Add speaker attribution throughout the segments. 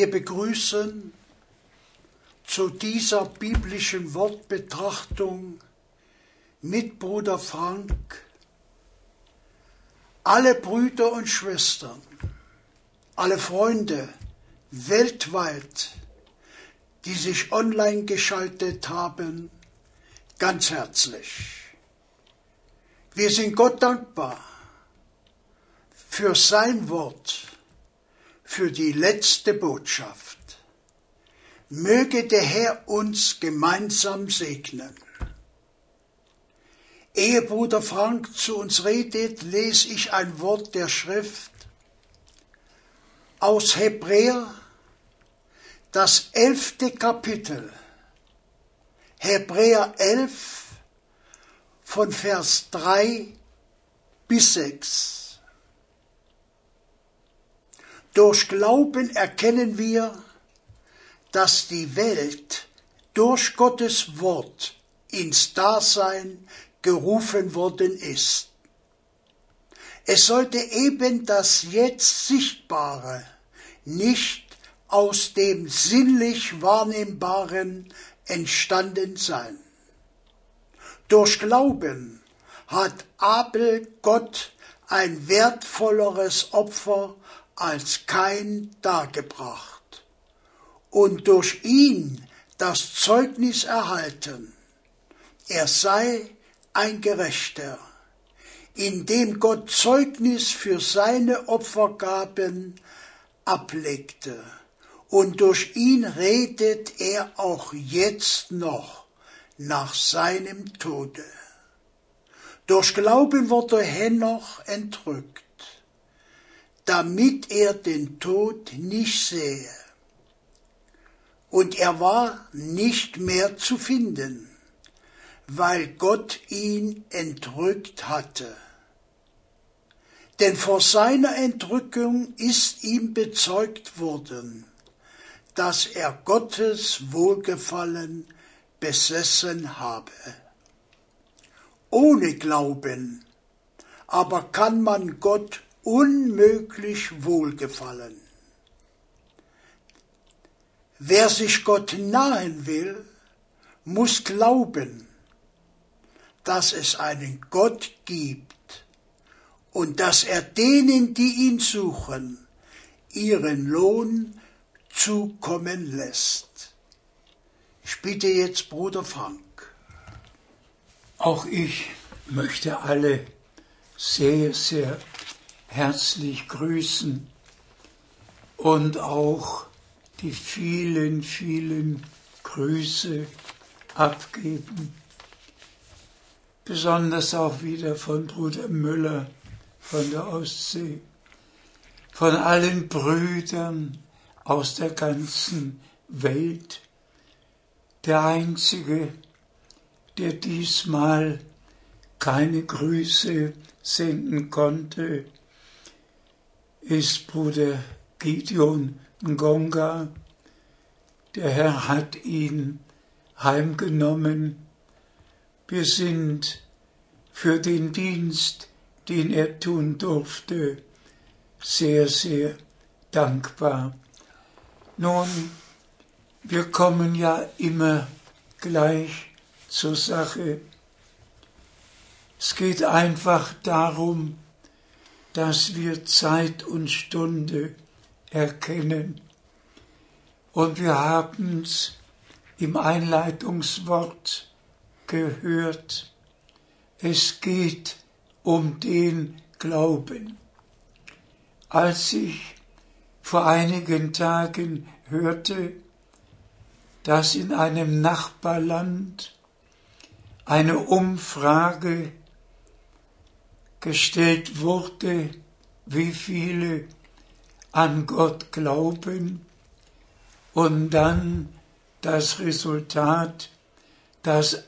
Speaker 1: Wir begrüßen zu dieser biblischen Wortbetrachtung mit Bruder Frank alle Brüder und Schwestern, alle Freunde weltweit, die sich online geschaltet haben, ganz herzlich. Wir sind Gott dankbar für sein Wort, für die letzte Botschaft. Möge der Herr uns gemeinsam segnen. Ehe Bruder Frank zu uns redet, lese ich ein Wort der Schrift aus Hebräer, das 11. Kapitel, Hebräer 11, von Vers 3 bis 6. Durch Glauben erkennen wir, dass die Welt durch Gottes Wort ins Dasein gerufen worden ist. Es sollte eben das jetzt Sichtbare nicht aus dem sinnlich Wahrnehmbaren entstanden sein. Durch Glauben hat Abel Gott ein wertvolleres Opfer als Kain dargebracht und durch ihn das Zeugnis erhalten, er sei ein Gerechter, indem Gott Zeugnis für seine Opfergaben ablegte, und durch ihn redet er auch jetzt noch nach seinem Tode. Durch Glauben wurde Henoch entrückt, damit er den Tod nicht sähe. Und er war nicht mehr zu finden, weil Gott ihn entrückt hatte. Denn vor seiner Entrückung ist ihm bezeugt worden, dass er Gottes Wohlgefallen besessen habe. Ohne Glauben aber kann man Gott unmöglich wohlgefallen. Wer sich Gott nahen will, muss glauben, dass es einen Gott gibt und dass er denen, die ihn suchen, ihren Lohn zukommen lässt. Ich bitte jetzt Bruder Frank.
Speaker 2: Auch ich möchte alle sehr, sehr herzlich grüßen und auch die vielen, vielen Grüße abgeben. Besonders auch wieder von Bruder Müller von der Ostsee, von allen Brüdern aus der ganzen Welt. Der Einzige, der diesmal keine Grüße senden konnte, ist Bruder Gideon Ngonga. Der Herr hat ihn heimgenommen. Wir sind für den Dienst, den er tun durfte, sehr, sehr dankbar. Nun, wir kommen ja immer gleich zur Sache. Es geht einfach darum, dass wir Zeit und Stunde erkennen. Und wir haben es im Einleitungswort gehört. Es geht um den Glauben. Als ich vor einigen Tagen hörte, dass in einem Nachbarland eine Umfrage gestellt wurde, wie viele an Gott glauben, und dann das Resultat, dass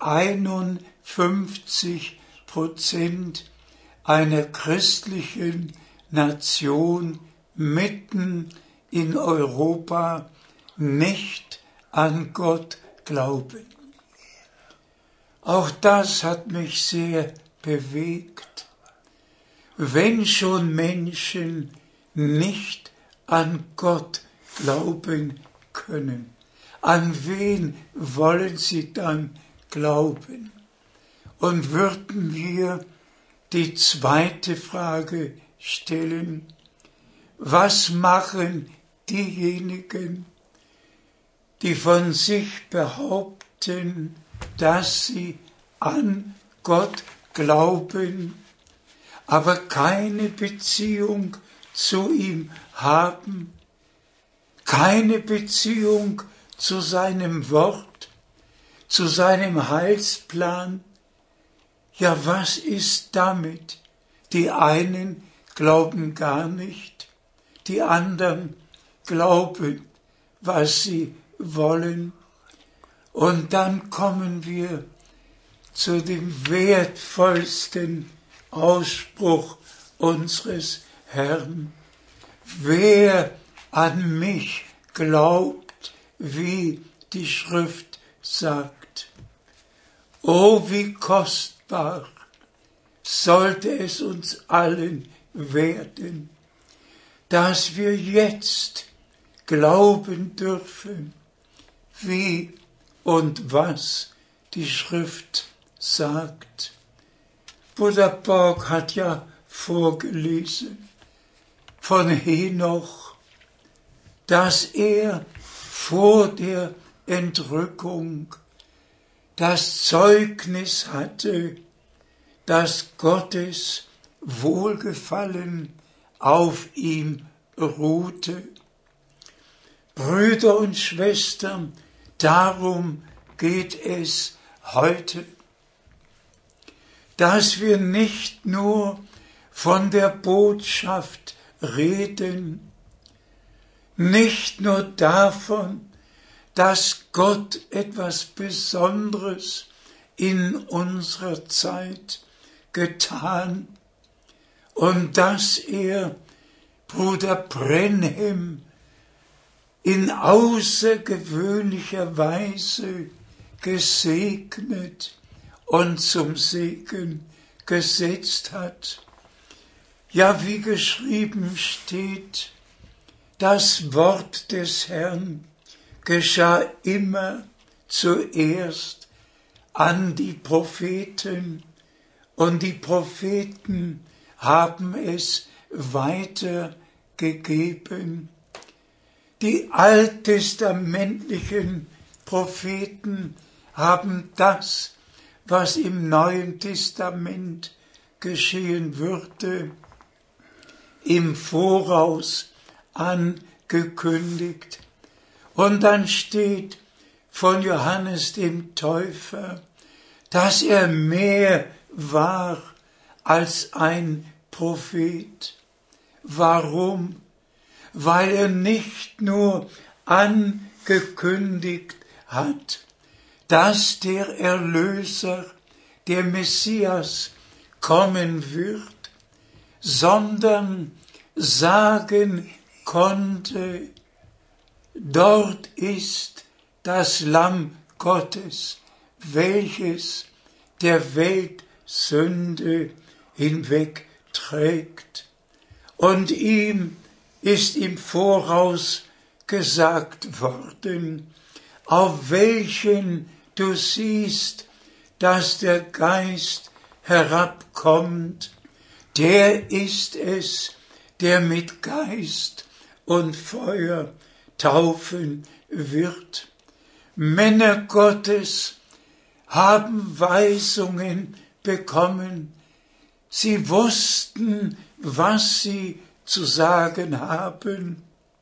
Speaker 2: 51% einer christlichen Nation mitten in Europa nicht an Gott glauben. Auch das hat mich sehr bewegt. Wenn schon Menschen nicht an Gott glauben können. An wen wollen sie dann glauben? Und würden wir die zweite Frage stellen: Was machen diejenigen, die von sich behaupten, dass sie an Gott glauben, aber keine Beziehung zu ihm haben, keine Beziehung zu seinem Wort, zu seinem Heilsplan? Ja, was ist damit? Die einen glauben gar nicht, die anderen glauben, was sie wollen. Und dann kommen wir zu dem wertvollsten Ausspruch unseres Herrn: Wer an mich glaubt, wie die Schrift sagt. Oh, wie kostbar sollte es uns allen werden, dass wir jetzt glauben dürfen, wie und was die Schrift sagt. Bruder Borg hat ja vorgelesen von Henoch, dass er vor der Entrückung das Zeugnis hatte, dass Gottes Wohlgefallen auf ihm ruhte. Brüder und Schwestern, darum geht es heute, dass wir nicht nur von der Botschaft reden, nicht nur davon, dass Gott etwas Besonderes in unserer Zeit getan und dass er Bruder Brenhem in außergewöhnlicher Weise gesegnet und zum Segen gesetzt hat. Ja, wie geschrieben steht, das Wort des Herrn geschah immer zuerst an die Propheten, und die Propheten haben es weitergegeben. Die alttestamentlichen Propheten haben das, was im Neuen Testament geschehen würde, im Voraus angekündigt. Und dann steht von Johannes dem Täufer, dass er mehr war als ein Prophet. Warum? Weil er nicht nur angekündigt hat, dass der Erlöser, der Messias, kommen wird, sondern sagen konnte, dort ist das Lamm Gottes, welches der Welt Sünde hinwegträgt. Und ihm ist im Voraus gesagt worden, auf welchen du siehst, dass der Geist herabkommt, der ist es, der mit Geist und Feuer taufen wird. Männer Gottes haben Weisungen bekommen. Sie wussten, was sie zu sagen haben,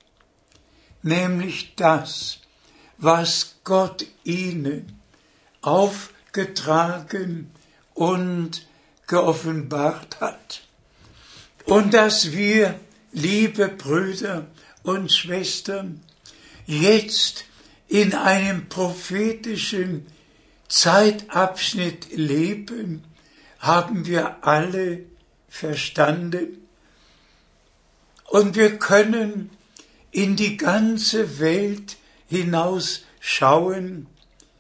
Speaker 2: nämlich das, was Gott ihnen aufgetragen und geoffenbart hat. Und dass wir, liebe Brüder und Schwestern, jetzt in einem prophetischen Zeitabschnitt leben, haben wir alle verstanden. Und wir können in die ganze Welt hinausschauen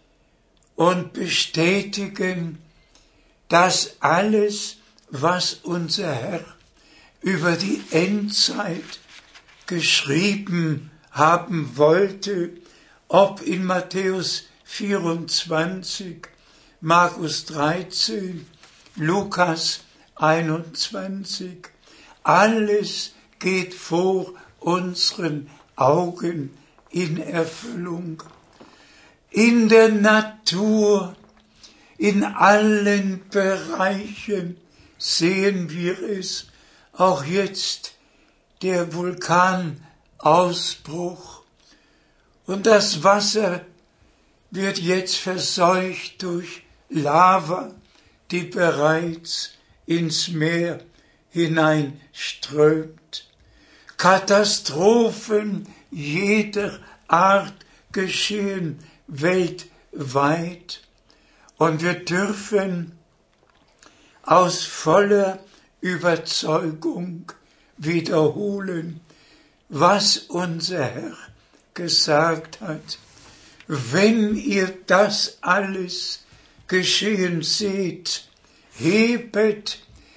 Speaker 2: und bestätigen, dass alles, was unser Herr über die Endzeit geschrieben haben wollte, ob in Matthäus 24, Markus 13, Lukas 21, alles geht vor unseren Augen in Erfüllung. In der Natur, in allen Bereichen sehen wir es, auch jetzt der Vulkanausbruch. Und das Wasser wird jetzt verseucht durch Lava, die bereits ins Meer hineinströmt. Katastrophen jeder Art geschehen weltweit. Und wir dürfen aus voller Überzeugung wiederholen, was unser Herr gesagt hat. Wenn ihr das alles geschehen seht, hebet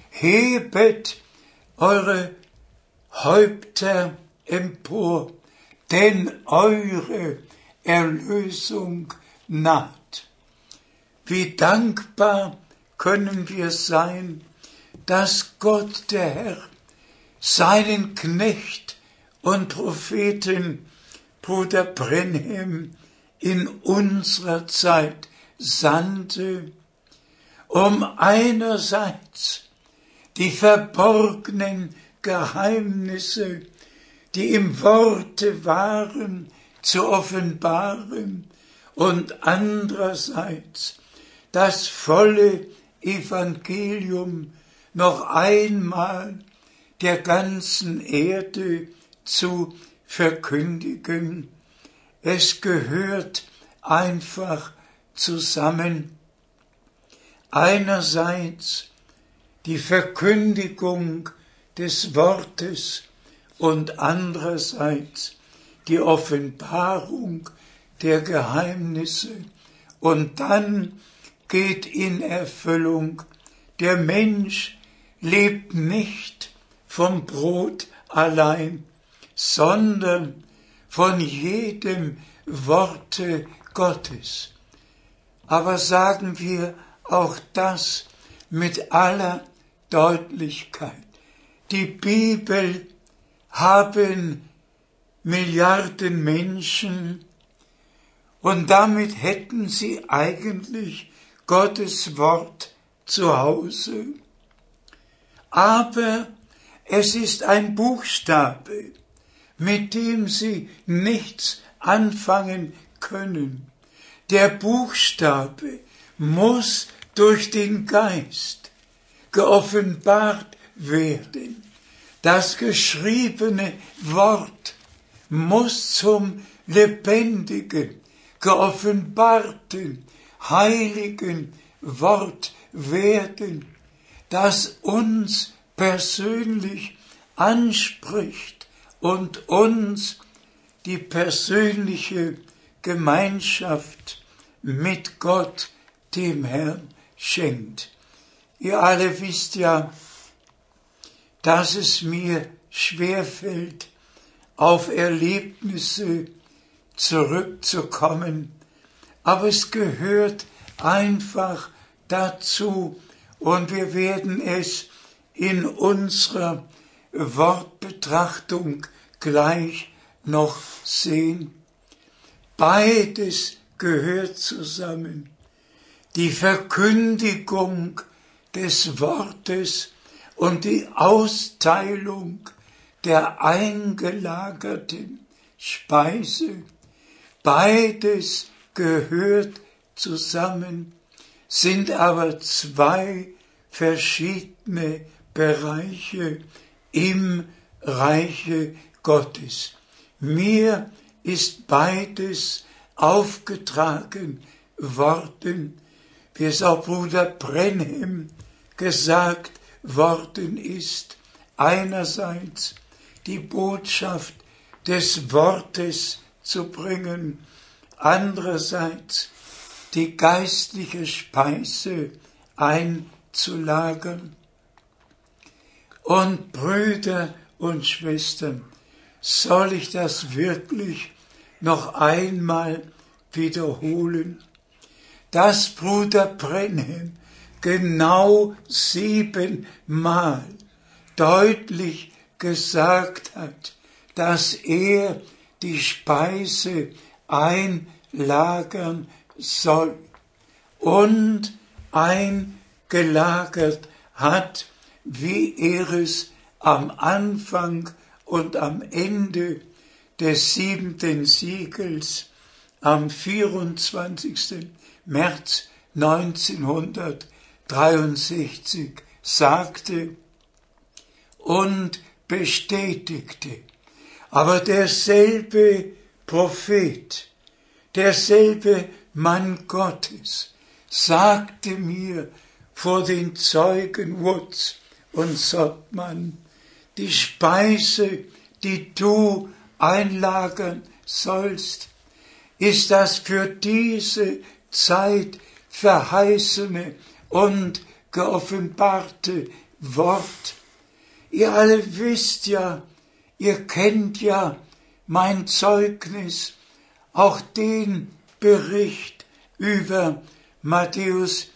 Speaker 2: eure Häupter empor, denn eure Erlösung naht. Wie dankbar können wir sein, dass Gott, der Herr, seinen Knecht und Propheten Bruder Branham in unserer Zeit sandte, um einerseits die verborgenen Geheimnisse, die im Worte waren, zu offenbaren und andererseits das volle Evangelium noch einmal der ganzen Erde zu verkündigen. Es gehört einfach zusammen. Einerseits die Verkündigung des Wortes und andererseits die Offenbarung der Geheimnisse. Und dann geht in Erfüllung, der Mensch lebt nicht vom Brot allein, sondern von jedem Worte Gottes. Aber sagen wir auch das mit aller Deutlichkeit. Die Bibel haben Milliarden Menschen und damit hätten sie eigentlich Gottes Wort zu Hause. Aber es ist ein Buchstabe, mit dem sie nichts anfangen können. Der Buchstabe muss durch den Geist geoffenbart werden. Das geschriebene Wort muss zum lebendigen, geoffenbarten, heiligen Wort werden, das uns persönlich anspricht und uns die persönliche Gemeinschaft mit Gott, dem Herrn, schenkt. Ihr alle wisst ja, dass es mir schwerfällt, auf Erlebnisse zurückzukommen, aber es gehört einfach dazu und wir werden es in unserer Wortbetrachtung gleich noch sehen. Beides gehört zusammen. Die Verkündigung des Wortes und die Austeilung der eingelagerten Speise. Beides gehört zusammen, sind aber zwei verschiedene Bereiche im Reiche Gottes. Mir ist beides aufgetragen worden, wie es auch Bruder Branham gesagt worden ist. Einerseits die Botschaft des Wortes zu bringen, andererseits die geistliche Speise einzulagern. Und Brüder und Schwestern, soll ich das wirklich noch einmal wiederholen, dass Bruder Branham genau 7-mal deutlich gesagt hat, dass er die Speise einlagern soll und eingelagert hat, wie er es am Anfang und am Ende des 7. Siegels am 24. März 1963 sagte und bestätigte. Aber derselbe Prophet, derselbe Mann Gottes sagte mir vor den Zeugen Woods und Sottmann, die Speise, die du einlagern sollst, ist das für diese Zeit verheißene und geoffenbarte Wort. Ihr alle wisst ja, ihr kennt ja mein Zeugnis, auch den Bericht über Matthäus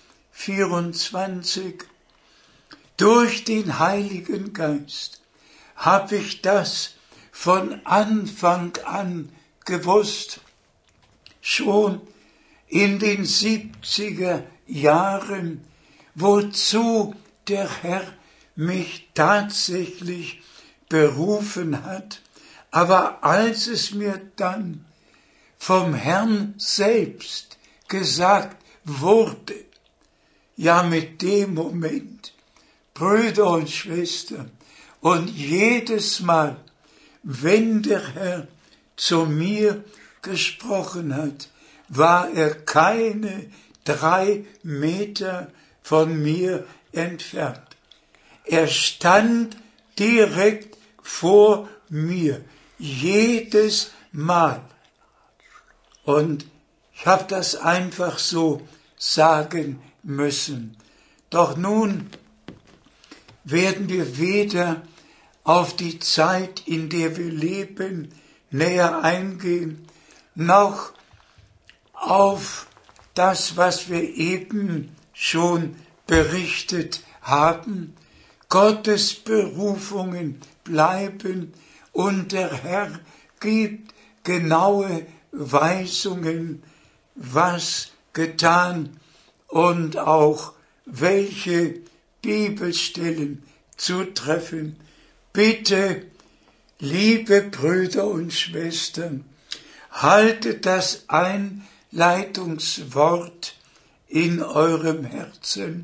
Speaker 2: 24. Durch den Heiligen Geist habe ich das von Anfang an gewusst. Schon in den 70er Jahren, wozu der Herr mich tatsächlich berufen hat, aber als es mir dann vom Herrn selbst gesagt wurde, ja mit dem Moment, Brüder und Schwestern, und jedes Mal, wenn der Herr zu mir gesprochen hat, war er keine 3 Meter von mir entfernt. Er stand direkt vor mir, jedes Mal. Und ich habe das einfach so sagen müssen. Doch nun werden wir weder auf die Zeit, in der wir leben, näher eingehen, noch auf das, was wir eben schon berichtet haben. Gottes Berufungen bleiben und der Herr gibt genaue Weisungen, was getan und auch welche Bibelstellen zu treffen. Bitte, liebe Brüder und Schwestern, haltet das Einleitungswort in eurem Herzen.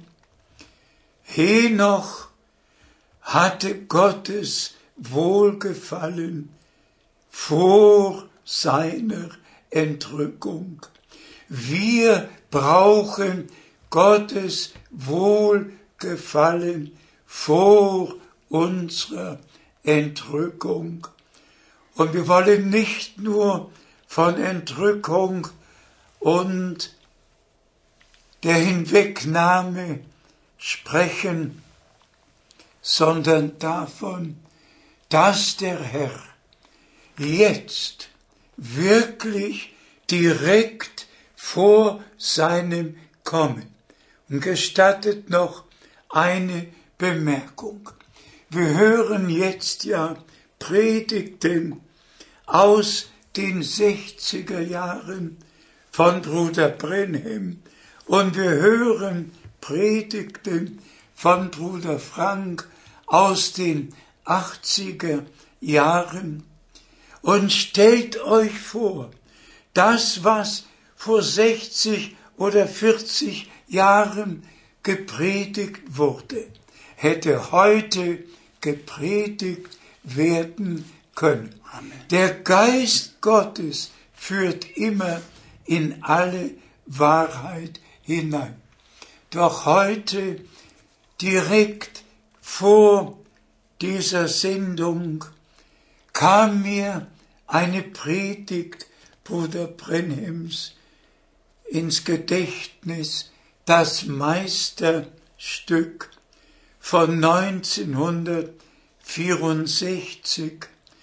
Speaker 2: Henoch hatte Gottes Wohlgefallen vor seiner Entrückung. Wir brauchen Gottes Wohlgefallen vor unserer Entrückung. Und wir wollen nicht nur von Entrückung und der Hinwegnahme sprechen, sondern davon, dass der Herr jetzt wirklich direkt vor seinem Kommen. Und gestattet noch eine Bemerkung. Wir hören jetzt ja Predigten aus den 60er Jahren von Bruder Branham und wir hören Predigten von Bruder Frank aus den 80er Jahren. Und stellt euch vor, das, was vor 60 oder 40 Jahren gepredigt wurde, hätte heute gepredigt werden können. Amen. Der Geist Gottes führt immer in alle Wahrheit hinein. Doch heute, direkt vor dieser Sendung, kam mir eine Predigt Bruder Branhams ins Gedächtnis, das Meisterstück von 1964,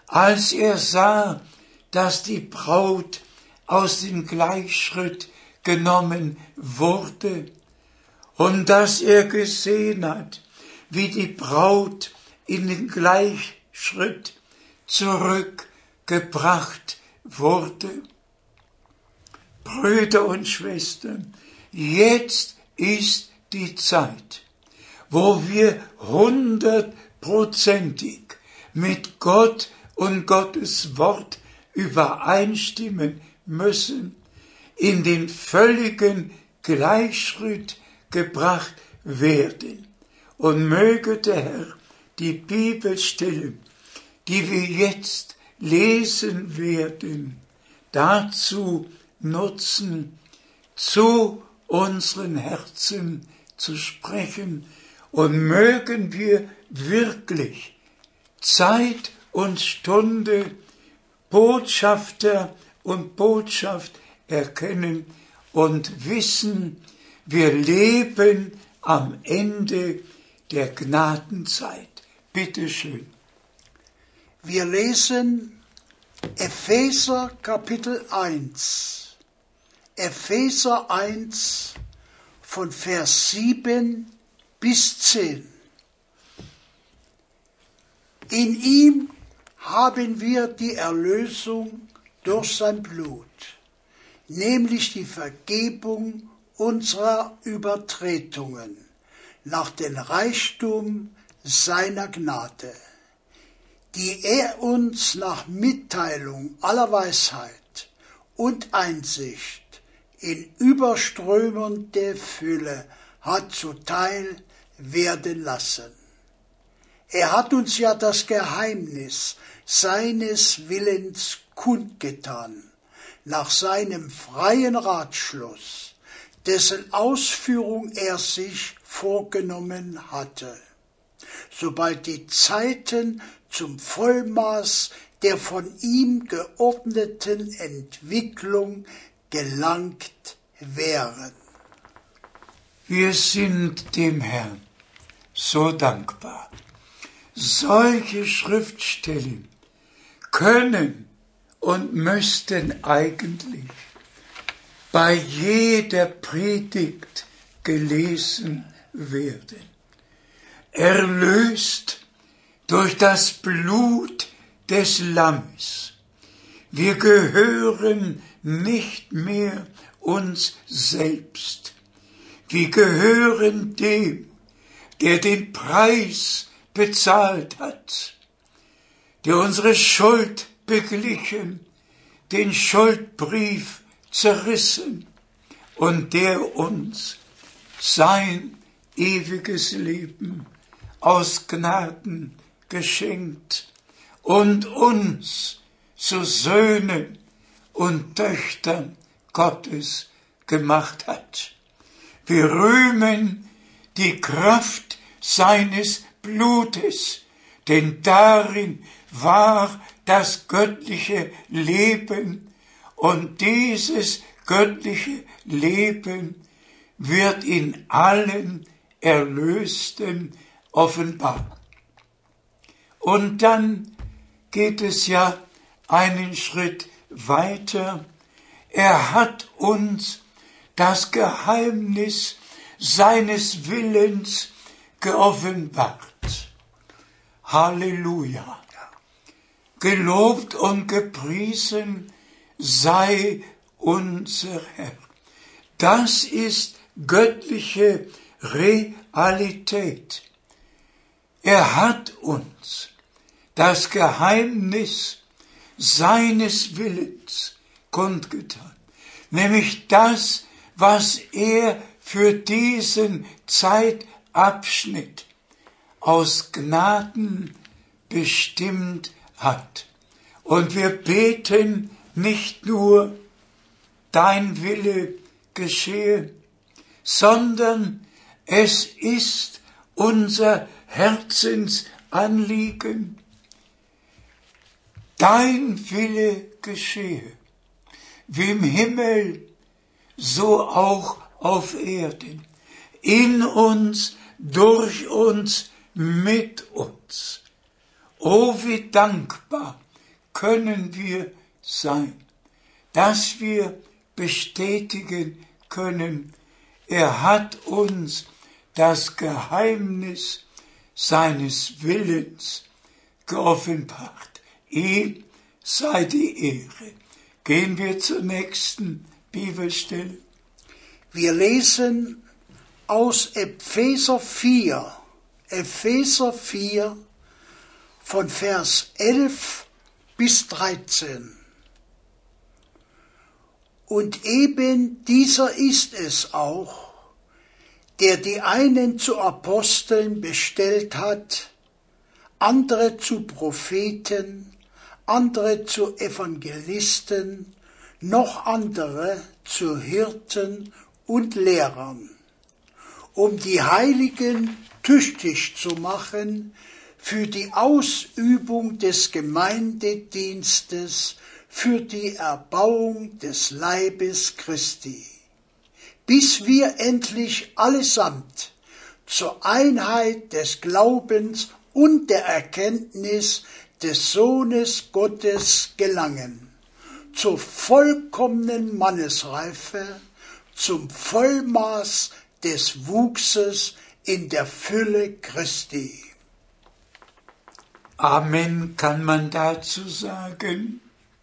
Speaker 2: als er sah, dass die Braut aus dem Gleichschritt genommen wurde und dass er gesehen hat, wie die Braut in den Gleichschritt zurückgebracht wurde. Brüder und Schwestern, jetzt ist die Zeit, wo wir 100%ig mit Gott und Gottes Wort übereinstimmen müssen, in den völligen Gleichschritt gebracht werden. Und möge der Herr die Bibelstellen, die wir jetzt lesen werden, dazu nutzen, zu unseren Herzen zu sprechen, und mögen wir wirklich Zeit und Stunde Botschafter und Botschaft erkennen und wissen, wir leben am Ende der Gnadenzeit. Bitte schön.
Speaker 1: Wir lesen Epheser Kapitel 1. Epheser 1 von Vers 7 bis 10. In ihm haben wir die Erlösung durch sein Blut, nämlich die Vergebung unserer Übertretungen nach dem Reichtum seiner Gnade, die er uns nach Mitteilung aller Weisheit und Einsicht in überströmender Fülle hat zuteil werden lassen. Er hat uns ja das Geheimnis seines Willens kundgetan, nach seinem freien Ratschluss, dessen Ausführung er sich vorgenommen hatte, sobald die Zeiten zum Vollmaß der von ihm geordneten Entwicklung gelangt wären.
Speaker 2: Wir sind dem Herrn so dankbar. Solche Schriftstellen können und müssten eigentlich bei jeder Predigt gelesen werden. Erlöst durch das Blut des Lammes. Wir gehören nicht mehr uns selbst. Wir gehören dem, der den Preis bezahlt hat, der unsere Schuld beglichen, den Schuldbrief zerrissen und der uns sein ewiges Leben aus Gnaden geschenkt und uns zu Söhnen und Töchtern Gottes gemacht hat. Wir rühmen die Kraft seines Blutes, denn darin war das göttliche Leben, und dieses göttliche Leben wird in allen Erlösten offenbar. Und dann geht es ja einen Schritt weiter. Er hat uns das Geheimnis seines Willens geoffenbart. Halleluja. Gelobt und gepriesen sei unser Herr. Das ist göttliche Realität. Er hat uns das Geheimnis seines Willens kundgetan, nämlich das, was er für diesen Zeitabschnitt aus Gnaden bestimmt hat. Und wir beten nicht nur, dein Wille geschehe, sondern es ist unser Herzensanliegen, dein Wille geschehe, wie im Himmel, so auch auf Erden, in uns, durch uns, mit uns. Oh, wie dankbar können wir sein, dass wir bestätigen können, er hat uns das Geheimnis seines Willens geoffenbart. Ihm sei die Ehre. Gehen wir zur nächsten Bibelstelle.
Speaker 1: Wir lesen aus Epheser 4 von Vers 11 bis 13. Und eben dieser ist es auch, der die einen zu Aposteln bestellt hat, andere zu Propheten, andere zu Evangelisten, noch andere zu Hirten und Lehrern, um die Heiligen tüchtig zu machen für die Ausübung des Gemeindedienstes, für die Erbauung des Leibes Christi, bis wir endlich allesamt zur Einheit des Glaubens und der Erkenntnis des Sohnes Gottes gelangen, zur vollkommenen Mannesreife, zum Vollmaß des Wuchses in der Fülle Christi.
Speaker 2: Amen kann man dazu sagen.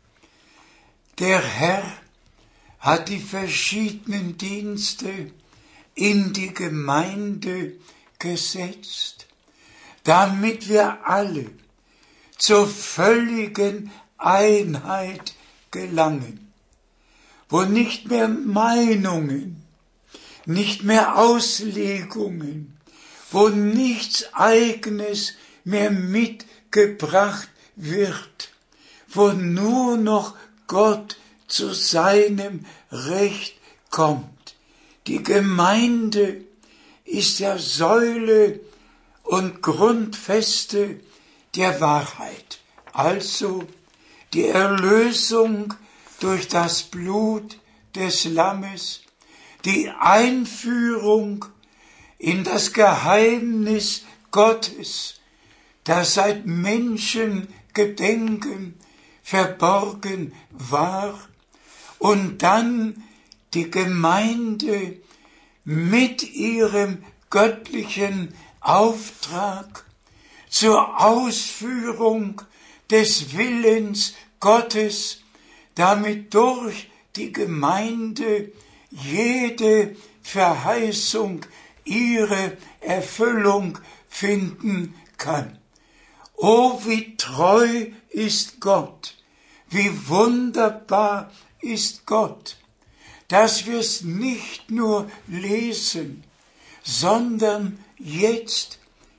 Speaker 2: Der Herr hat die verschiedenen Dienste in die Gemeinde gesetzt, damit wir alle zur völligen Einheit gelangen, wo nicht mehr Meinungen, nicht mehr Auslegungen, wo nichts Eigenes mehr mitgebracht wird, wo nur noch Gott zu seinem Recht kommt. Die Gemeinde ist ja Säule und Grundfeste der Wahrheit, also die Erlösung durch das Blut des Lammes, die Einführung in das Geheimnis Gottes, das seit Menschengedenken verborgen war, und dann die Gemeinde mit ihrem göttlichen Auftrag zur Ausführung des Willens Gottes, damit durch die Gemeinde jede Verheißung ihre Erfüllung finden kann. Oh, wie treu ist Gott, wie wunderbar ist Gott, dass wir es nicht nur lesen, sondern jetzt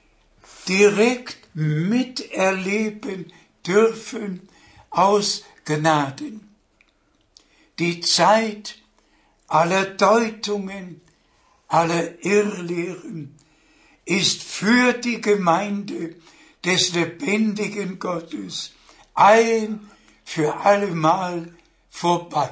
Speaker 2: direkt miterleben dürfen aus Gnaden. Die Zeit aller Deutungen, aller Irrlehren ist für die Gemeinde des lebendigen Gottes ein für allemal vorbei.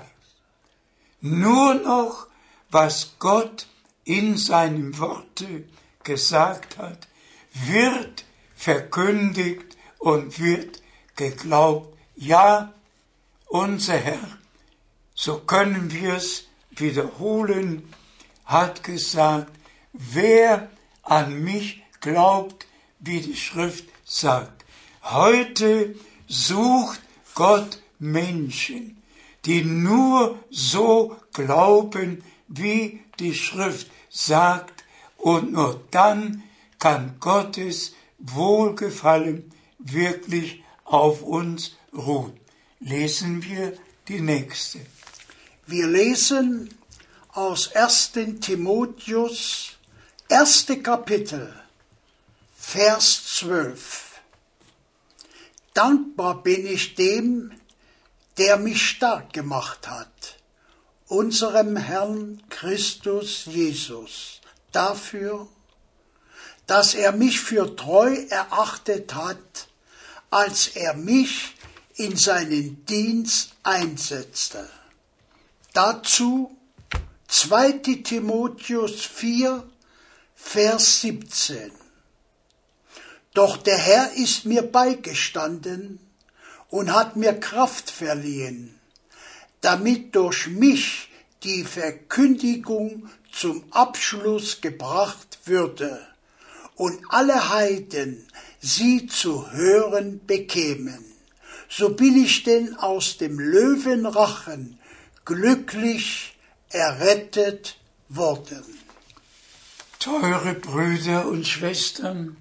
Speaker 2: Nur noch, was Gott in seinem Worte gesagt hat, wird verkündigt und wird geglaubt. Ja, unser Herr, so können wir es wiederholen, hat gesagt, wer an mich glaubt, wie die Schrift sagt. Heute sucht Gott Menschen, die nur so glauben, wie die Schrift sagt, und nur dann kann Gottes Wohlgefallen wirklich auf uns ruhen. Lesen wir die nächste.
Speaker 1: Wir lesen aus 1. Timotheus, 1. Kapitel, Vers 12. Dankbar bin ich dem, der mich stark gemacht hat, unserem Herrn Christus Jesus, dafür, dass er mich für treu erachtet hat, als er mich in seinen Dienst einsetzte. Dazu 2. Timotheus 4, Vers 17. Doch der Herr ist mir beigestanden und hat mir Kraft verliehen, damit durch mich die Verkündigung zum Abschluss gebracht würde und alle Heiden sie zu hören bekämen. So bin ich denn aus dem Löwenrachen glücklich errettet worden.
Speaker 2: Teure Brüder und Schwestern,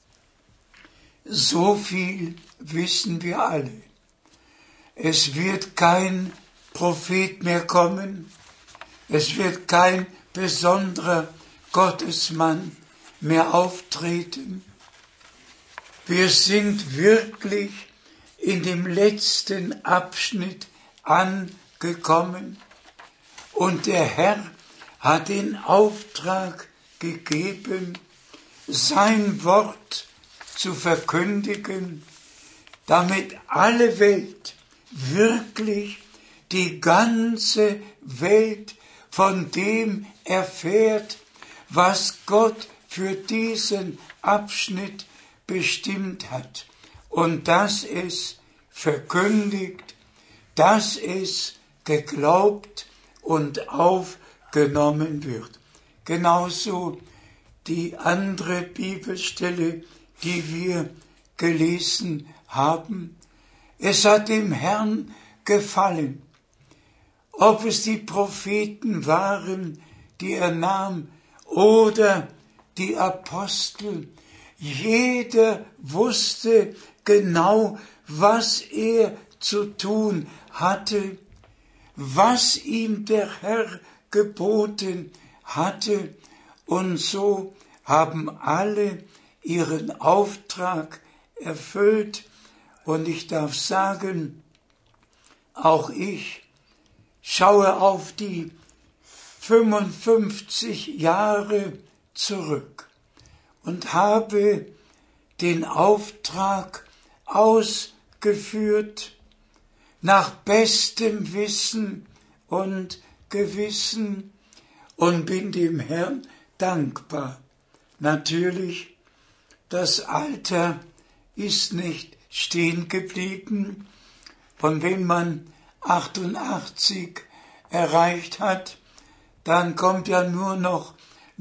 Speaker 2: so viel wissen wir alle. Es wird kein Prophet mehr kommen, es wird kein besonderer Gottesmann mehr auftreten. Wir sind wirklich in dem letzten Abschnitt angekommen und der Herr hat den Auftrag gegeben, sein Wort zu verkündigen, damit alle Welt, wirklich die ganze Welt von dem erfährt, was Gott für diesen Abschnitt bestimmt hat und dass es verkündigt, dass es geglaubt und aufgenommen wird. Genauso die andere Bibelstelle, die wir gelesen haben. Es hat dem Herrn gefallen, ob es die Propheten waren, die er nahm, oder die Apostel. Jeder wusste genau, was er zu tun hatte, was ihm der Herr geboten hatte, und so haben alle ihren Auftrag erfüllt. Und ich darf sagen, auch ich schaue auf die 55 Jahre zurück und habe den Auftrag ausgeführt nach bestem Wissen und Gewissen und bin dem Herrn dankbar. Natürlich, das Alter ist nicht stehen geblieben, und wenn man 88 erreicht hat, dann kommt ja nur noch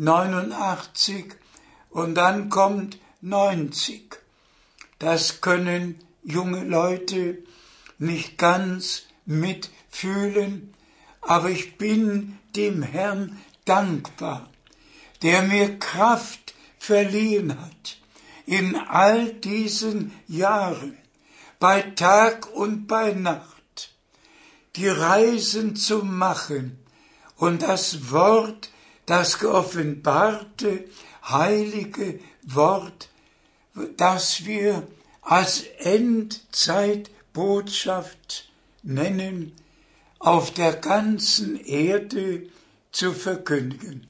Speaker 2: 89 und dann kommt 90. Das können junge Leute nicht ganz mitfühlen, aber ich bin dem Herrn dankbar, der mir Kraft verliehen hat, in all diesen Jahren, bei Tag und bei Nacht, die Reisen zu machen und das Wort, das geoffenbarte, heilige Wort, das wir als Endzeitbotschaft nennen, auf der ganzen Erde zu verkündigen.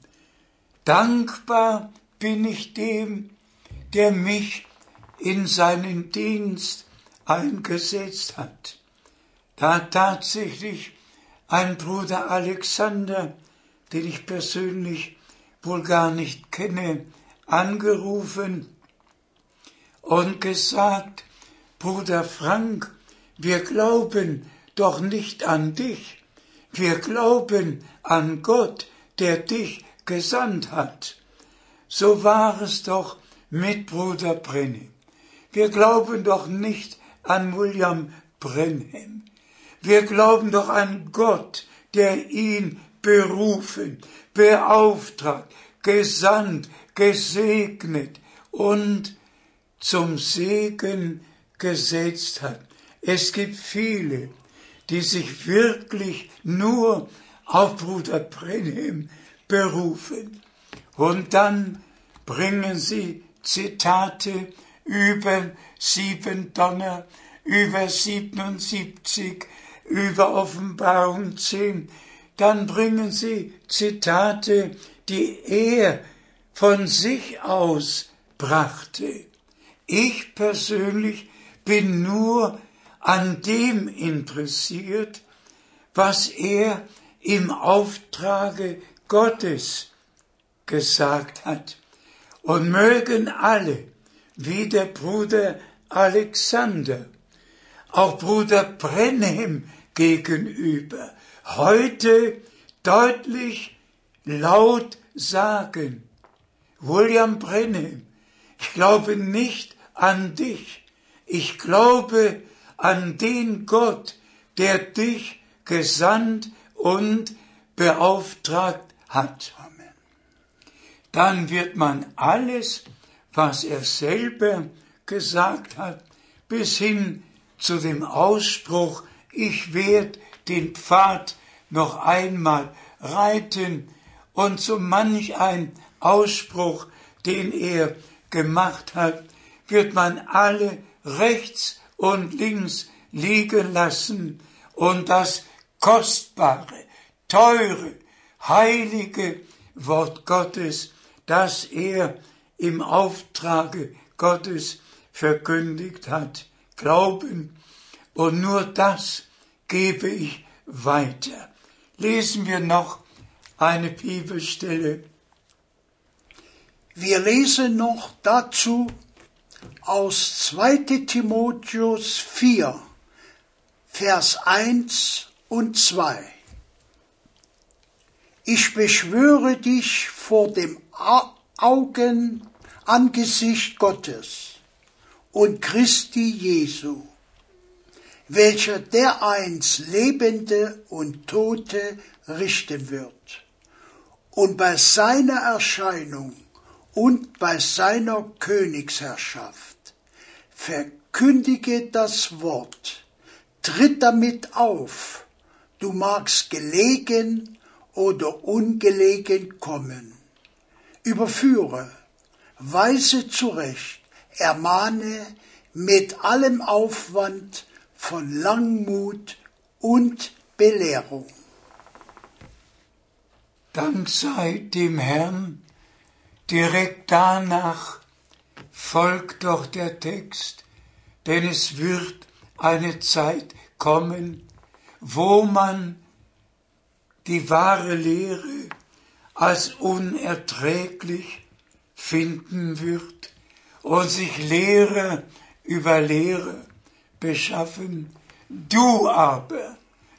Speaker 2: Dankbar bin ich dem, der mich in seinen Dienst eingesetzt hat. Da hat tatsächlich ein Bruder Alexander, den ich persönlich wohl gar nicht kenne, angerufen und gesagt: Bruder Frank, wir glauben doch nicht an dich, wir glauben an Gott, der dich gesandt hat. So war es doch mit Bruder Branham. Wir glauben doch nicht an William Branham. Wir glauben doch an Gott, der ihn berufen, beauftragt, gesandt, gesegnet und zum Segen gesetzt hat. Es gibt viele, die sich wirklich nur auf Bruder Branham berufen. Und dann bringen sie Zitate über 7 Donner, über 77, über Offenbarung 10. Dann bringen sie Zitate, die er von sich aus brachte. Ich persönlich bin nur an dem interessiert, was er im Auftrage Gottes gesagt hat. Und mögen alle, wie der Bruder Alexander, auch Bruder Brenhem gegenüber heute deutlich laut sagen: William Brenhem, ich glaube nicht an dich. Ich glaube an den Gott, der dich gesandt und beauftragt hat.
Speaker 1: Amen.
Speaker 2: Dann wird man alles, was er selber gesagt hat, bis hin zu dem Ausspruch, ich werde den Pfad noch einmal reiten, und so manch ein Ausspruch, den er gemacht hat, wird man alle rechts und links liegen lassen und das kostbare, teure, heilige Wort Gottes, das er im Auftrage Gottes verkündigt hat, glauben. Und nur das gebe ich weiter. Lesen wir noch eine Bibelstelle.
Speaker 1: Wir lesen noch dazu aus 2. Timotheus 4, Vers 1 und 2. Ich beschwöre dich vor dem Angesicht Gottes und Christi Jesu, welcher dereinst Lebende und Tote richten wird, und bei seiner Erscheinung und bei seiner Königsherrschaft verkündige das Wort, tritt damit auf, du magst gelegen oder ungelegen kommen. Überführe, weise zurecht, ermahne mit allem Aufwand von Langmut und Belehrung.
Speaker 2: Dank sei dem Herrn. Direkt danach folgt doch der Text, denn es wird eine Zeit kommen, wo man die wahre Lehre als unerträglich finden wird und sich Lehrer über Lehre beschaffen. Du aber,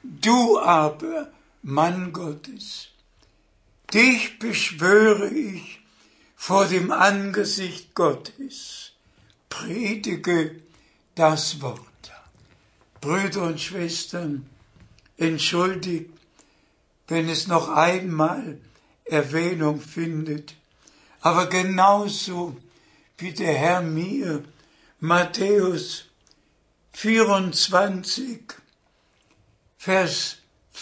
Speaker 2: Mann Gottes, dich beschwöre ich vor dem Angesicht Gottes, predige das Wort. Brüder und Schwestern, entschuldigt, wenn es noch einmal Erwähnung findet, aber genauso wie der Herr mir Matthäus 24, Vers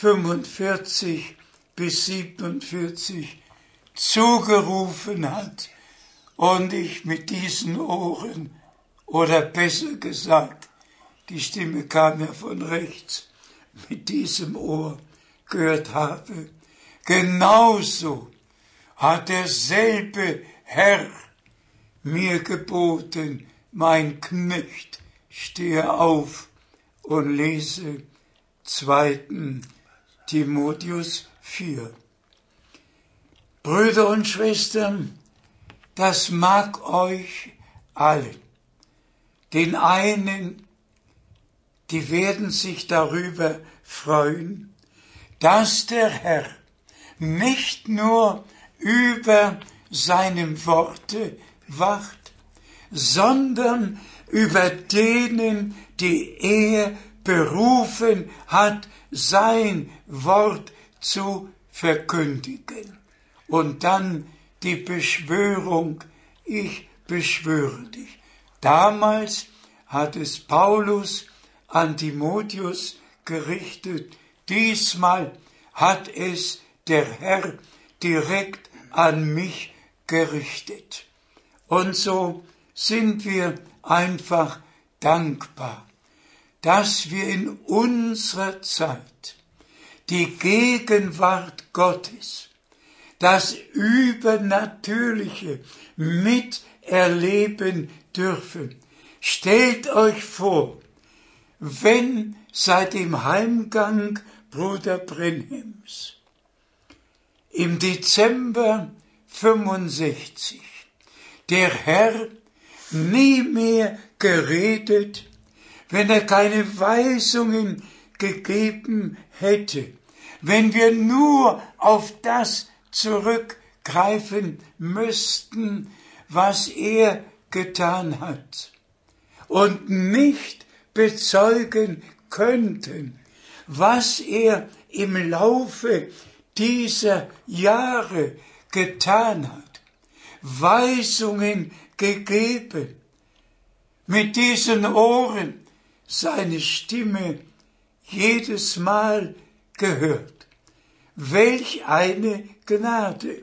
Speaker 2: 45 bis 47 zugerufen hat und ich mit diesen Ohren, oder besser gesagt, die Stimme kam ja von rechts, mit diesem Ohr gehört habe. Genauso hat derselbe Herr mir geboten, mein Knecht, stehe auf und lese 2. Timotheus 4. Brüder und Schwestern, das mag euch allen. Den einen, die werden sich darüber freuen, dass der Herr nicht nur über seinem Worte wacht, sondern über denen, die er berufen hat, sein Wort zu verkündigen. Und dann die Beschwörung, ich beschwöre dich. Damals hat es Paulus an Timotheus gerichtet, diesmal hat es der Herr direkt an mich gerichtet. Und so sind wir einfach dankbar, dass wir in unserer Zeit die Gegenwart Gottes, das Übernatürliche miterleben dürfen. Stellt euch vor, wenn seit dem Heimgang Bruder Brenhems im Dezember 65 der Herr nie mehr geredet, wenn er keine Weisungen gegeben hätte, wenn wir nur auf das zurückgreifen müssten, was er getan hat und nicht bezeugen könnten, was er im Laufe dieser Jahre getan hat, Weisungen gegeben, mit diesen Ohren seine Stimme jedes Mal gehört. Welch eine Gnade!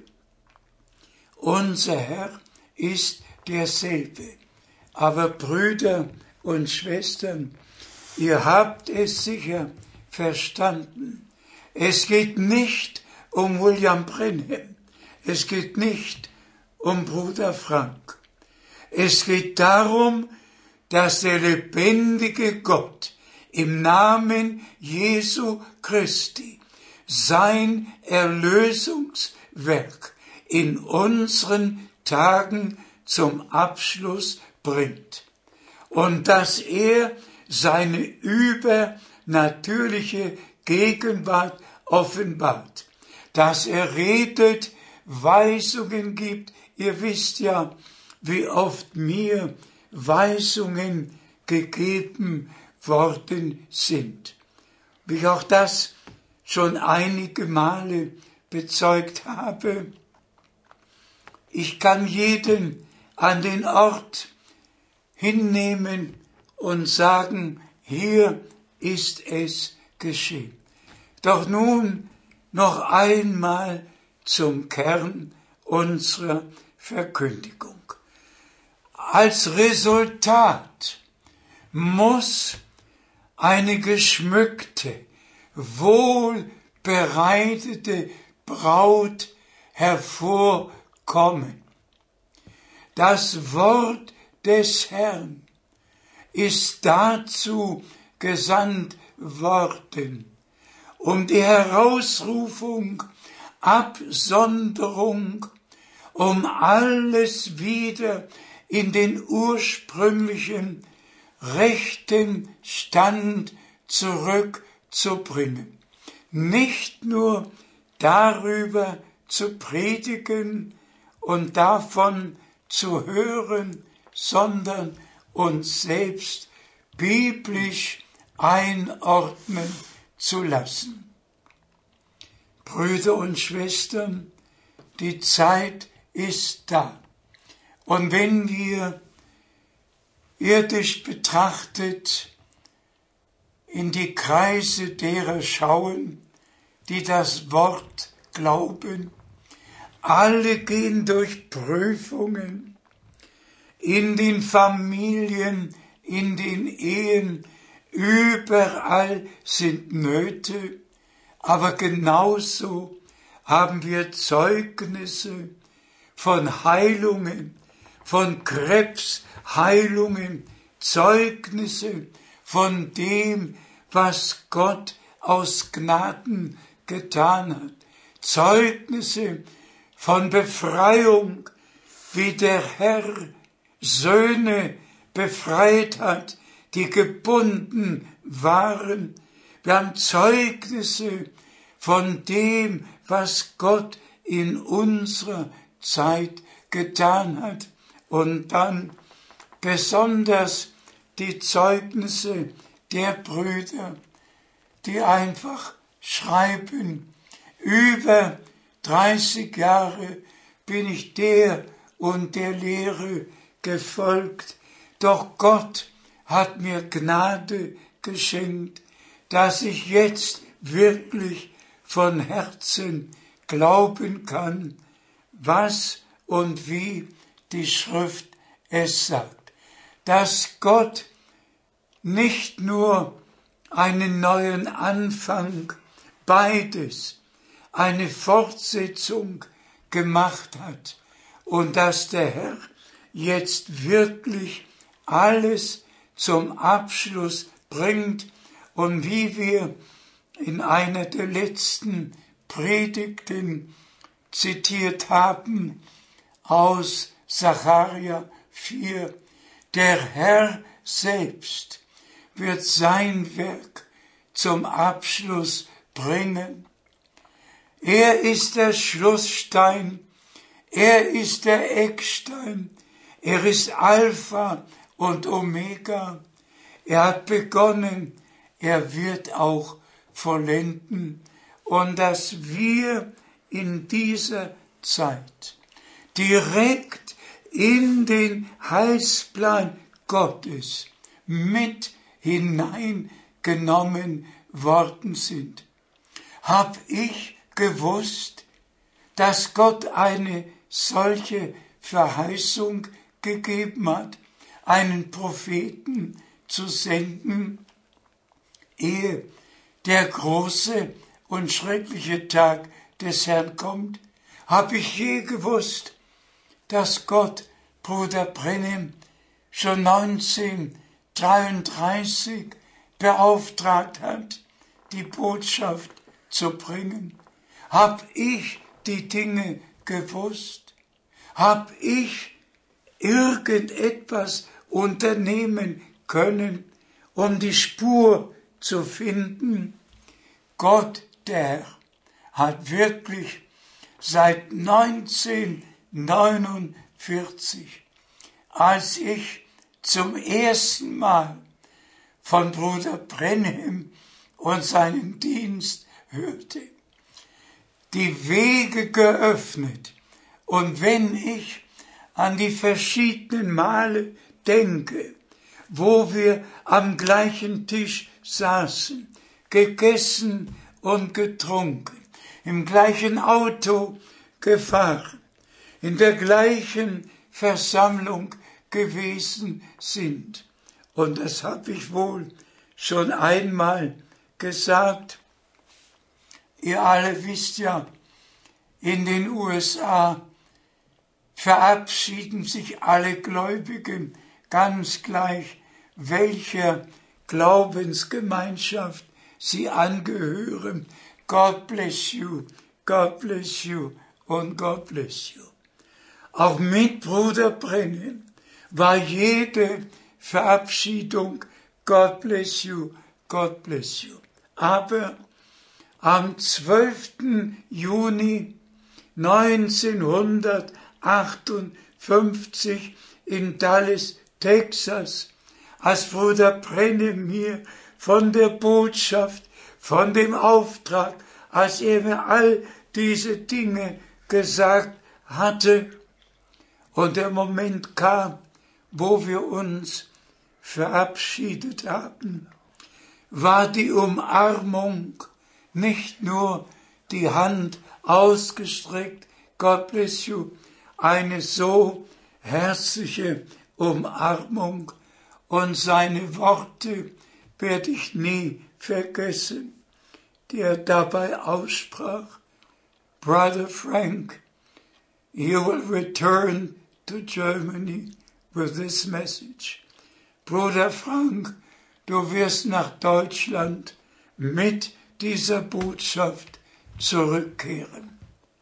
Speaker 2: Unser Herr ist derselbe. Aber Brüder und Schwestern, ihr habt es sicher verstanden. Es geht nicht um William Branham. Es geht nicht um Bruder Frank. Es geht darum, dass der lebendige Gott im Namen Jesu Christi sein Erlösungswerk in unseren Tagen zum Abschluss bringt und dass er seine übernatürliche Gegenwart offenbart, dass er redet, Weisungen gibt. Ihr wisst ja, wie oft mir Weisungen gegeben worden sind. Wie ich auch das schon einige Male bezeugt habe. Ich kann jeden an den Ort hinnehmen und sagen, hier ist es geschehen. Doch nun noch einmal zum Kern unserer Verkündigung. Als Resultat muss eine geschmückte, wohlbereitete Braut hervorkommen. Das Wort des Herrn ist dazu gesandt worden, um die Herausrufung, Absonderung, um alles wieder in den ursprünglichen rechten Stand zurückzubringen. Nicht nur darüber zu predigen und davon zu hören, sondern uns selbst biblisch einordnen zu lassen. Brüder und Schwestern, die Zeit ist da. Und wenn wir irdisch betrachtet in die Kreise derer schauen, die das Wort glauben, alle gehen durch Prüfungen in den Familien, in den Ehen, überall sind Nöte, aber genauso haben wir Zeugnisse von Heilungen, von Krebsheilungen, Zeugnisse von dem, was Gott aus Gnaden getan hat, Zeugnisse von Befreiung, wie der Herr Söhne befreit hat, die gebunden waren. Wir haben Zeugnisse von dem, was Gott in unserer Zeit getan hat. Und dann besonders die Zeugnisse der Brüder, die einfach schreiben, über 30 Jahre bin ich der und der Lehre gefolgt, doch Gott hat mir Gnade geschenkt, dass ich jetzt wirklich von Herzen glauben kann, was und wie die Schrift es sagt, dass Gott nicht nur einen neuen Anfang, beides, eine Fortsetzung gemacht hat und dass der Herr jetzt wirklich alles zum Abschluss bringt und wie wir in einer der letzten Predigten zitiert haben aus Sacharja 4, der Herr selbst wird sein Werk zum Abschluss bringen. Er ist der Schlussstein, er ist der Eckstein, er ist Alpha und Omega. Er hat begonnen, er wird auch vollenden. Und dass wir in dieser Zeit direkt in den Heilsplan Gottes mit hineingenommen worden sind. Hab ich gewusst, dass Gott eine solche Verheißung gegeben hat, einen Propheten zu senden, ehe der große und schreckliche Tag des Herrn kommt? Hab ich je gewusst, dass Gott Bruder Branham schon 1933 beauftragt hat, die Botschaft zu bringen? Hab ich die Dinge gewusst? Hab ich irgendetwas unternehmen können, um die Spur zu finden? Gott, der Herr, hat wirklich seit 1949, als ich zum ersten Mal von Bruder Branham und seinen Dienst hörte, die Wege geöffnet. Und wenn ich an die verschiedenen Male denke, wo wir am gleichen Tisch saßen, gegessen und getrunken, im gleichen Auto gefahren, in der gleichen Versammlung gewesen sind. Und das habe ich wohl schon einmal gesagt. Ihr alle wisst ja, in den USA verabschieden sich alle Gläubigen ganz gleich, welcher Glaubensgemeinschaft sie angehören. God bless you und God bless you. Auch mit Bruder Branham war jede Verabschiedung God bless you. Aber am 12. Juni 1958 in Dallas, Texas, als Bruder Branham mir von der Botschaft, von dem Auftrag, als er mir all diese Dinge gesagt hatte, und der Moment kam, wo wir uns verabschiedet haben, war die Umarmung nicht nur die Hand ausgestreckt, God bless you, eine so herzliche Umarmung, und seine Worte werde ich nie vergessen, die er dabei aussprach. Brother Frank, you will return to Germany with this message. Bruder Frank, du wirst nach Deutschland mit dieser Botschaft zurückkehren.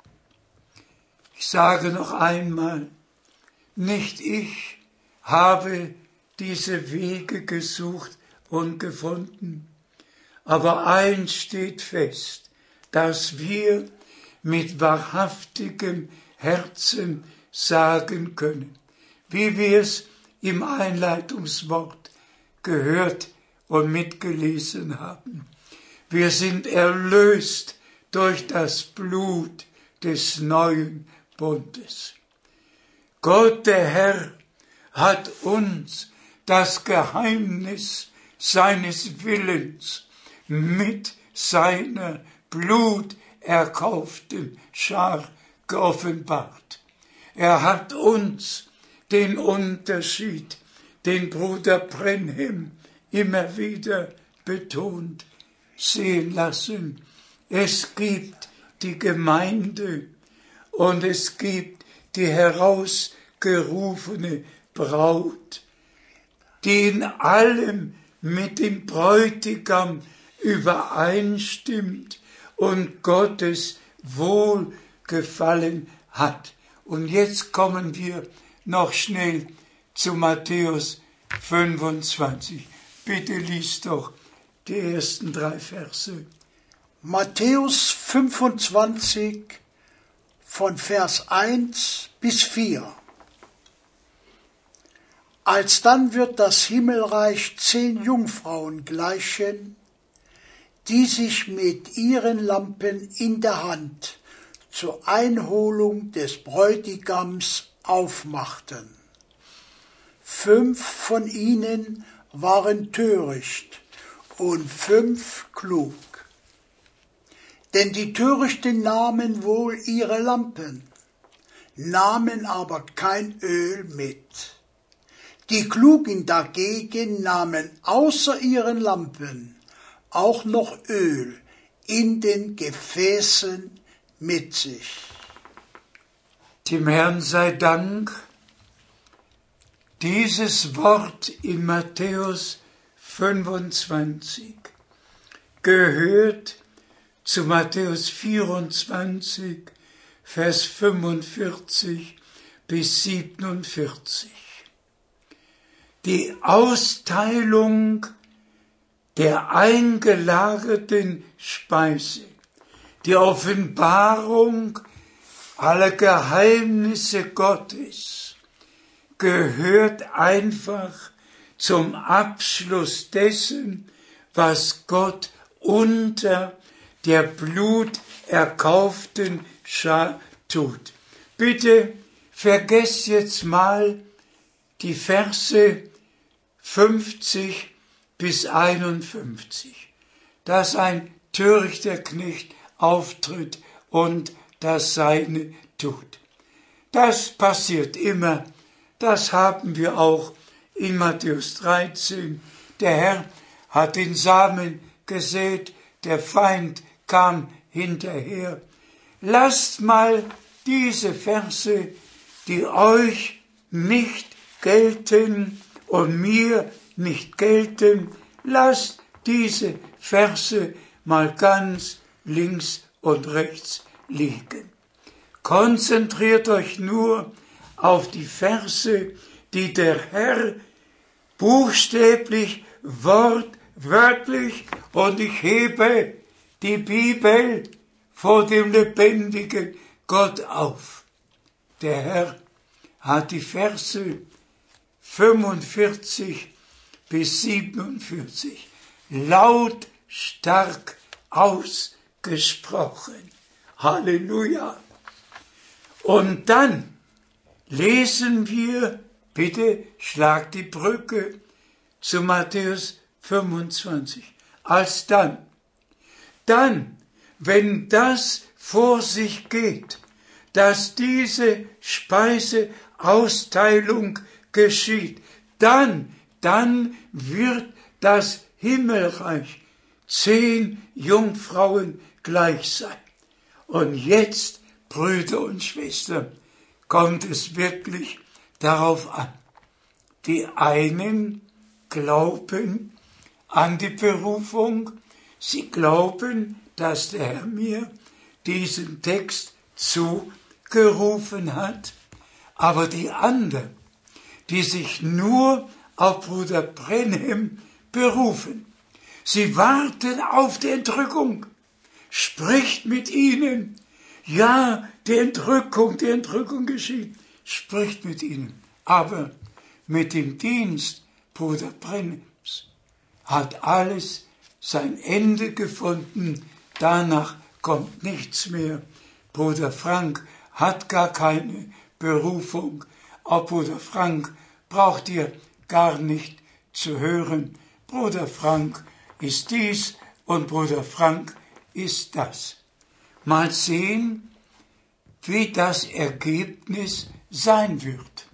Speaker 2: Ich sage noch einmal, nicht ich habe diese Wege gesucht und gefunden, aber eins steht fest, dass wir mit wahrhaftigem Herzen sagen können, wie wir es im Einleitungswort gehört und mitgelesen haben. Wir sind erlöst durch das Blut des neuen Bundes. Gott, der Herr, hat uns das Geheimnis seines Willens mit seiner bluterkauften Schar geoffenbart. Er hat uns den Unterschied, den Bruder Branham immer wieder betont, sehen lassen. Es gibt die Gemeinde und es gibt die herausgerufene Braut, die in allem mit dem Bräutigam übereinstimmt und Gottes Wohlgefallen hat. Und jetzt kommen wir noch schnell zu Matthäus 25. Bitte lies doch die ersten 3 Verse.
Speaker 1: Matthäus 25 von Vers 1 bis 4. Alsdann wird das Himmelreich 10 Jungfrauen gleichen, die sich mit ihren Lampen in der Hand zur Einholung des Bräutigams aufmachten. 5 von ihnen waren töricht und 5 klug. Denn die Törichten nahmen wohl ihre Lampen, nahmen aber kein Öl mit. Die Klugen dagegen nahmen außer ihren Lampen auch noch Öl in den Gefäßen mit sich.
Speaker 2: Dem Herrn sei Dank. Dieses Wort in Matthäus 25 gehört zu Matthäus 24, Vers 45 bis 47. Die Austeilung der eingelagerten Speise, die Offenbarung aller Geheimnisse Gottes gehört einfach zum Abschluss dessen, was Gott unter der bluterkauften Schar tut. Bitte vergesst jetzt mal die Verse 50 bis 51, dass ein törichter Knecht auftritt und das Seine tut. Das passiert immer, das haben wir auch in Matthäus 13. Der Herr hat den Samen gesät, der Feind kam hinterher. Lasst mal diese Verse, die euch nicht gelten und mir nicht gelten, lasst diese Verse mal ganz links und rechts liegen. Konzentriert euch nur auf die Verse, die der Herr buchstäblich, wortwörtlich, und ich hebe die Bibel vor dem lebendigen Gott auf. Der Herr hat die Verse 45 bis 47 lautstark ausgesprochen. Halleluja! Und dann lesen wir, bitte schlagt die Brücke zu Matthäus 25. Alsdann, wenn das vor sich geht, dass diese Speiseausteilung geschieht, dann wird das Himmelreich 10 Jungfrauen gleich sein. Und jetzt, Brüder und Schwestern, kommt es wirklich darauf an. Die einen glauben an die Berufung, sie glauben, dass der Herr mir diesen Text zugerufen hat, aber die anderen, die sich nur auf Bruder Brenhem berufen, sie warten auf die Entrückung, spricht mit ihnen, ja, die Entrückung geschieht, spricht mit ihnen, aber mit dem Dienst Bruder Brenhems hat alles sein Ende gefunden, danach kommt nichts mehr. Bruder Frank hat gar keine Berufung. Auf Bruder Frank braucht ihr gar nicht zu hören. Bruder Frank ist dies und Bruder Frank ist das. Mal sehen, wie das Ergebnis sein wird.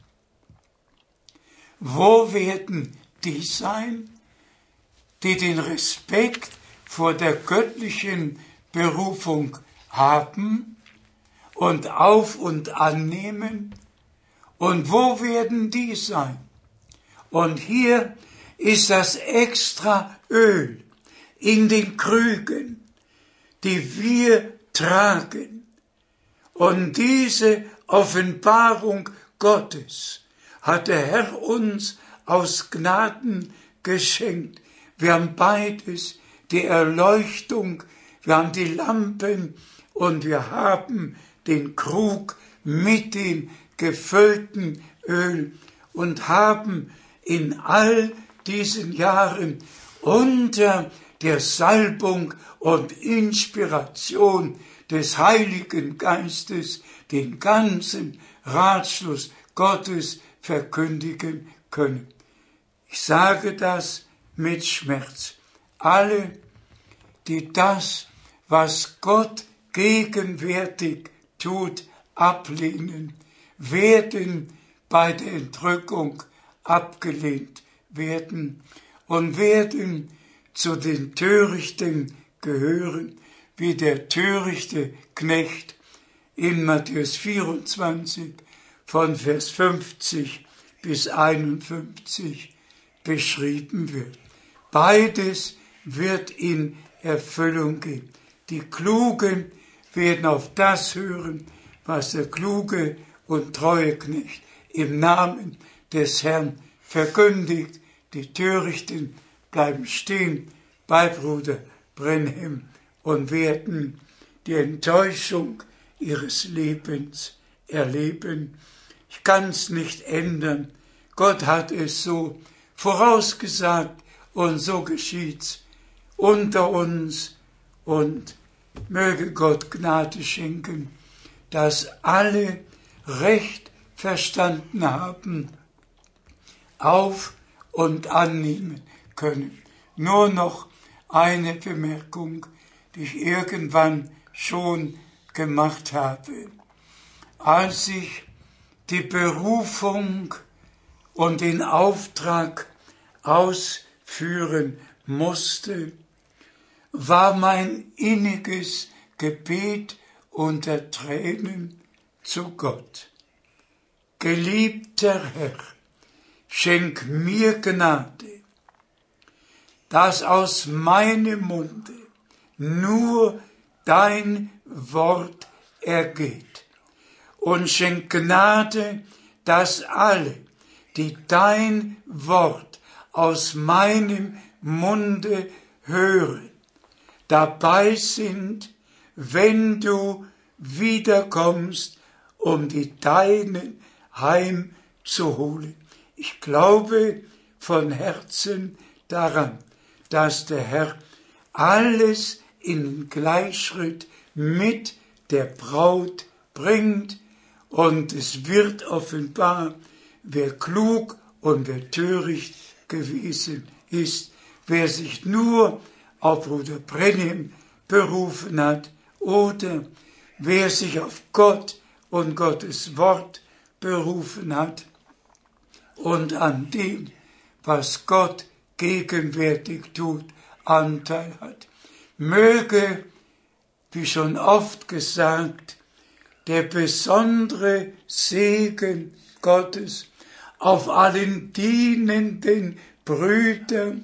Speaker 2: Wo werden die sein, die den Respekt vor der göttlichen Berufung haben und auf und annehmen? Und wo werden die sein? Und hier ist das extra Öl in den Krügen, die wir tragen. Und diese Offenbarung Gottes hat der Herr uns aus Gnaden geschenkt. Wir haben beides, die Erleuchtung, wir haben die Lampen und wir haben den Krug mit dem gefüllten Öl und haben in all diesen Jahren unter der Salbung und Inspiration des Heiligen Geistes den ganzen Ratschluss Gottes verkündigen können. Ich sage das mit Schmerz. Alle, die das, was Gott gegenwärtig tut, ablehnen, werden bei der Entrückung abgelehnt werden und werden zu den Törichten gehören, wie der törichte Knecht in Matthäus 24 von Vers 50 bis 51 beschrieben wird. Beides wird in Erfüllung gehen. Die Klugen werden auf das hören, was der kluge und treue Knecht im Namen des Herrn verkündigt. Die Törichten bleiben stehen bei Bruder Branham und werden die Enttäuschung ihres Lebens erleben. Ich kann es nicht ändern. Gott hat es so vorausgesagt und so geschieht's unter uns und möge Gott Gnade schenken, dass alle recht verstanden haben, auf und annehmen können. Nur noch eine Bemerkung, die ich irgendwann schon gemacht habe. Als ich die Berufung und den Auftrag ausführen musste, war mein inniges Gebet unter Tränen zu Gott. Geliebter Herr, schenk mir Gnade, dass aus meinem Munde nur dein Wort ergeht. Und schenk Gnade, dass alle, die dein Wort aus meinem Munde hören, dabei sind, wenn du wiederkommst, um die Deinen heimzuholen. Ich glaube von Herzen daran, dass der Herr alles in Gleichschritt mit der Braut bringt und es wird offenbar, wer klug und wer töricht gewesen ist, wer sich nur auf Bruder Branham berufen hat oder wer sich auf Gott und Gottes Wort berufen hat und an dem, was Gott gegenwärtig tut, Anteil hat. Möge, wie schon oft gesagt, der besondere Segen Gottes auf allen dienenden Brüdern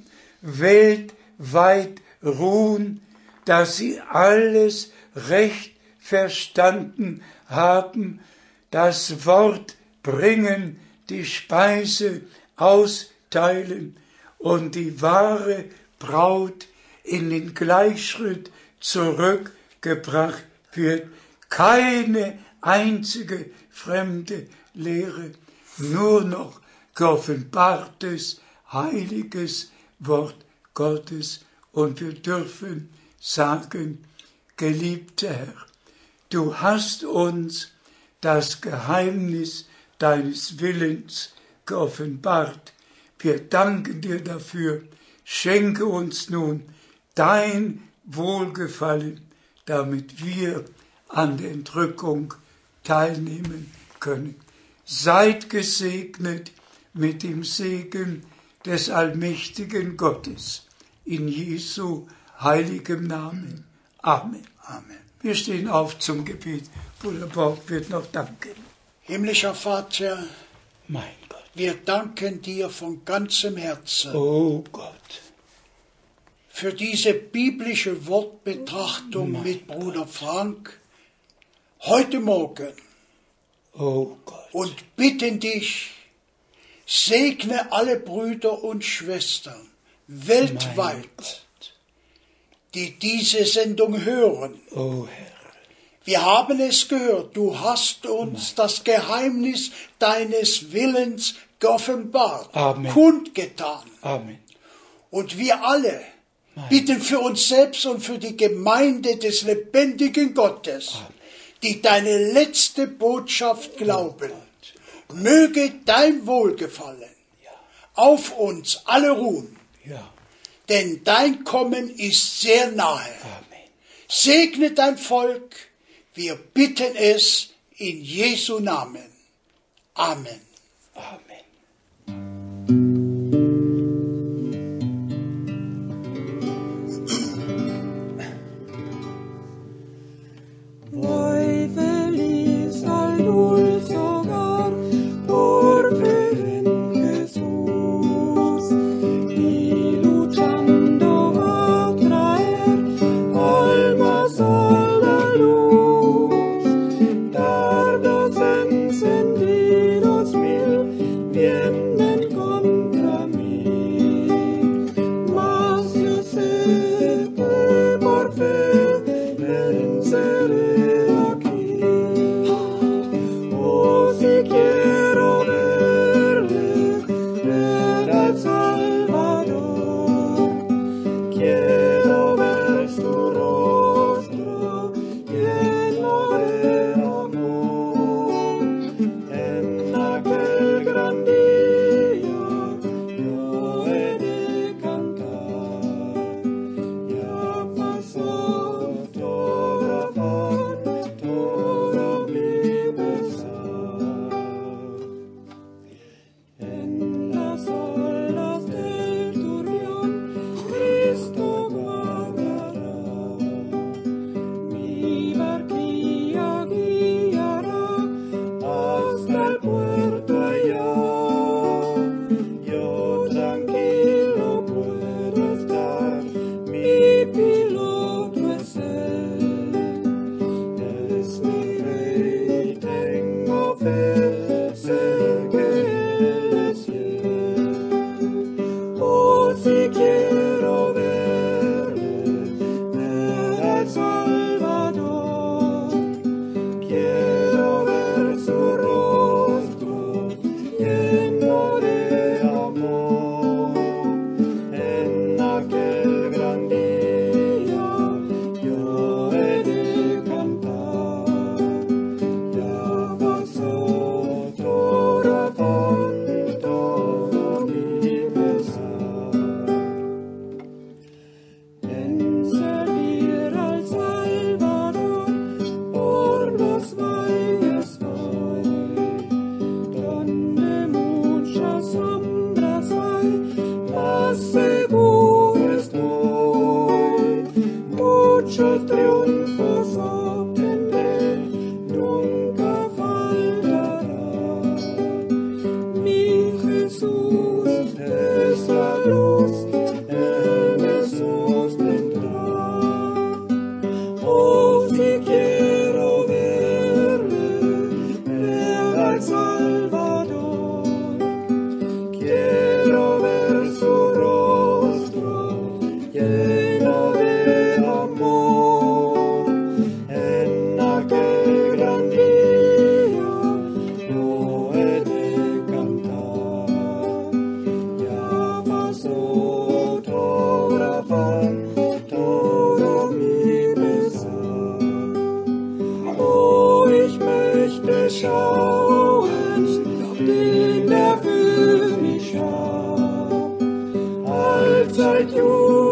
Speaker 2: weltweit ruhen, dass sie alles recht verstanden haben, das Wort bringen, die Speise austeilen und die wahre Braut in den Gleichschritt zurückgebracht wird. Keine einzige fremde Lehre, nur noch geoffenbartes, heiliges Wort Gottes. Und wir dürfen sagen, geliebter Herr, du hast uns das Geheimnis deines Willens geoffenbart. Wir danken dir dafür. Schenke uns nun dein Wohlgefallen, damit wir an der Entrückung teilnehmen können. Seid gesegnet mit dem Segen des allmächtigen Gottes. In Jesu heiligem Namen. Amen.
Speaker 1: Amen.
Speaker 2: Wir stehen auf zum Gebet. Bruder Bock wird noch danken.
Speaker 1: Himmlischer Vater,
Speaker 2: Mein Gott.
Speaker 1: wir danken dir von ganzem Herzen
Speaker 2: Oh Gott.
Speaker 1: für diese biblische Wortbetrachtung mit Bruder Frank heute Morgen
Speaker 2: Oh Gott.
Speaker 1: und bitten dich, Segne alle Brüder und Schwestern weltweit, die diese Sendung hören.
Speaker 2: O Herr.
Speaker 1: Wir haben es gehört, du hast uns das Geheimnis deines Willens geoffenbart,
Speaker 2: Amen.
Speaker 1: kundgetan.
Speaker 2: Amen.
Speaker 1: Und wir alle bitten für uns selbst und für die Gemeinde des lebendigen Gottes, die deine letzte Botschaft glauben. Möge dein Wohlgefallen auf uns alle ruhen,
Speaker 2: Ja.
Speaker 1: denn dein Kommen ist sehr nahe.
Speaker 2: Amen.
Speaker 1: Segne dein Volk, wir bitten es in Jesu Namen. Amen.
Speaker 2: Amen.
Speaker 3: Voi feliz al dulce hogar por fe en Jesús y luchando a traer almas a la luz. Dardos encendidos mil vienen contra mí, mas yo sé que por fe venceré. Oh, si quiero verle, ver al Salvador, quiero ver su rostro lleno de amor. En aquel gran día yo he de cantar, ya pasó todo afán, todo mi pesar. En las olas del turbión Cristo guardará, mi barquilla guiará hasta el puerto allá. Yo tranquilo puedo estar, mi piloto es él. Es mi rey, tengo fe, sé que él es fiel. Oh, si quiero verle, ver al Salvador, quiero ver su rostro lleno de amor. En aquel gran día yo he de cantar, ya pasó todo afán, todo mi pesar. En servir al Salvador por los valles voy, donde muchas sombras hay, más seguro estoy. Muchos triunfos obtendré, nunca faltará. Mi Jesús es la luz, Él me sostendrá. Oh, si quiero verle, ver al Salvador, quiero ver su rostro lleno de amor. En aquel gran día yo he de cantar, ya pasó todo afán, todo mi pesar. Oh, ich möchte schauen, den der für mich starb, allzeit